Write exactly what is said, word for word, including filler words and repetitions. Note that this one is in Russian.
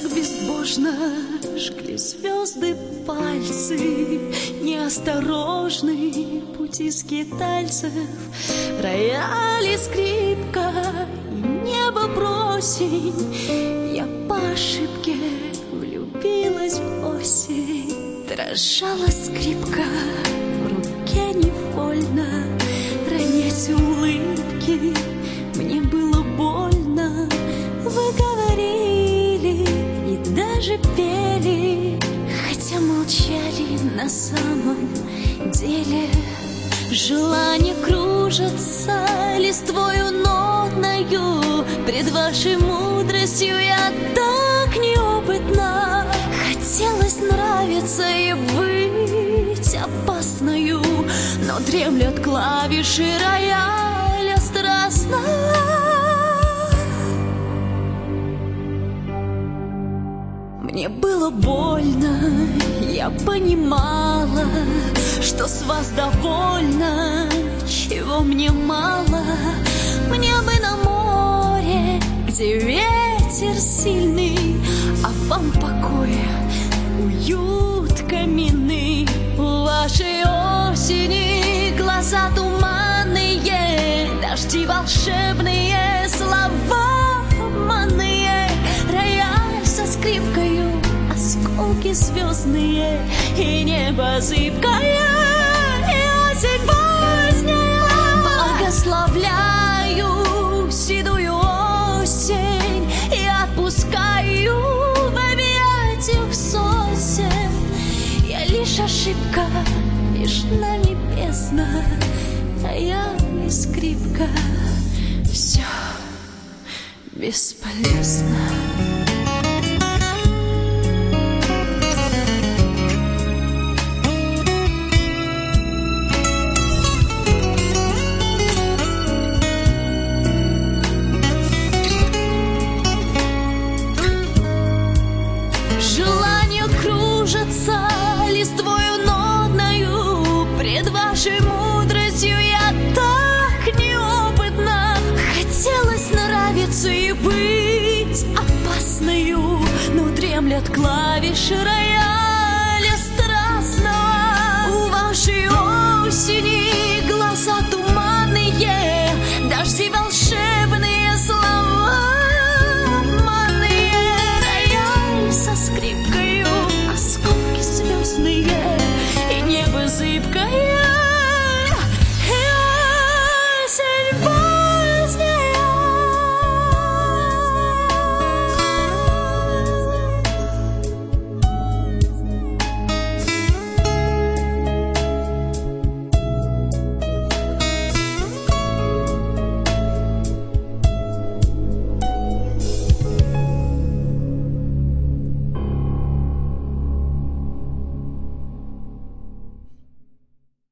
безбожно жгли звезды пальцы, неосторожный пути скитальцев, рояль и скрипка, и небо просень. Я по ошибке влюбилась в осень. Дрожала скрипка в руке невольно, ронять улыбки мне было больно. Вы говорили и даже пели, хотя молчали на самом деле. Желание кружится листвою нотною, пред вашей мудростью я так неопытна. Хотелось нравиться и быть опасною, но дремлят клавиши рояля страстно. Мне было больно, я понимала, что с вас довольно, чего мне мало. Мне бы на море, где ветер сильный, а вам покоя, уют каминный. У вашей осени глаза туманные, дожди волшебные, слова обманные. Рояль со скрипкою, осколки звездные, и небо зыбкое, и осень поздняя. Благословляю седую осень и отпускаю в объятиях сосен. Я лишь ошибка, лишь нами бездна, рояль и скрипка, все бесполезно. Листвою нотною, пред вашей мудростью я так неопытна. Хотелось нравиться и быть опасною, но дремлят клавиши рояля страстного. У вашей осени глаза туманные, дожди волшебные,